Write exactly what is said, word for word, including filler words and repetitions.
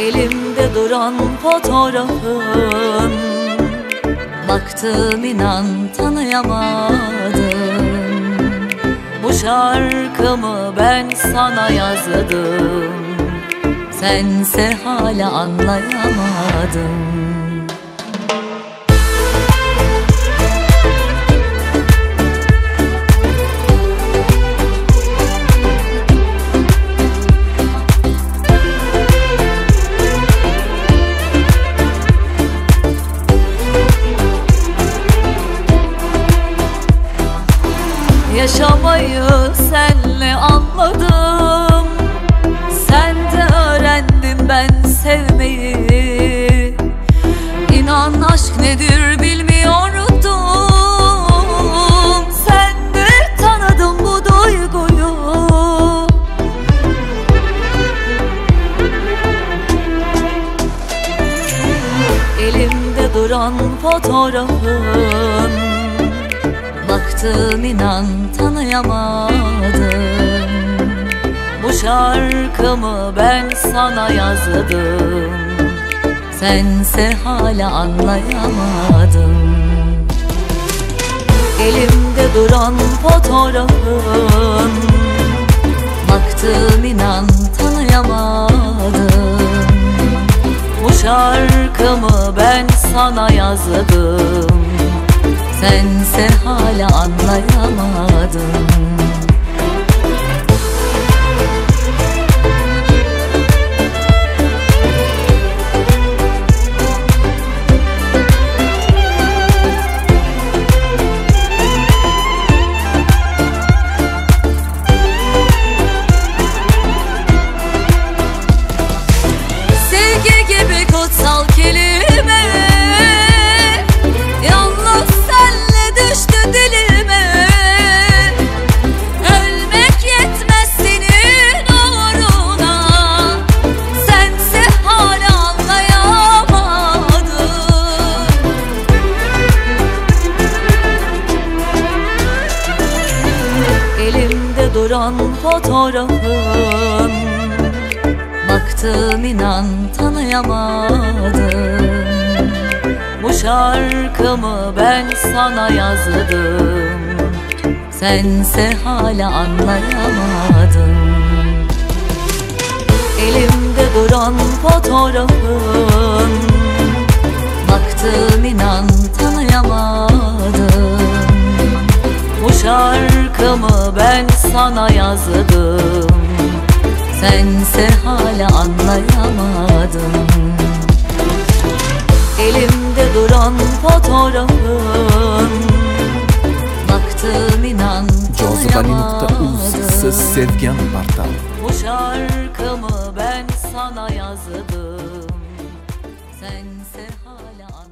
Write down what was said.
Elimde duran fotoğrafın, baktım inan tanıyamadım. Bu şarkımı ben sana yazdım, sense hala anlayamadım. Yaşamayı senle anladım, sende öğrendim ben sevmeyi. İnan aşk nedir bilmiyordum, sende tanıdım bu duyguyu. Elimde duran fotoğrafın, baktım inan tanıyamadım. Bu şarkımı ben sana yazdım, sense hala anlayamadım. Elimde duran fotoğrafın, baktım inan tanıyamadım. Bu şarkımı ben sana yazdım, sense hala anlayamadım. Sevgi gibi kutsal kelime, yalnız senle düştü dilime. Ölmek yetmez senin uğruna, sense hala anlayamadın. Elimde duran fotoğrafın, baktım inan tanıyamadım. Bu şarkımı ben sana yazdım, sense hala anlayamadın. Elimde duran fotoğrafın, baktım inan tanıyamadım. Bu şarkımı ben sana yazdım, sense hala anlayamadın. Elimde duran fotoğrafın, baktım inan tanıyamadım. Siz Sevgen Bartal. Bu şarkımı ben sana yazdım, sense hala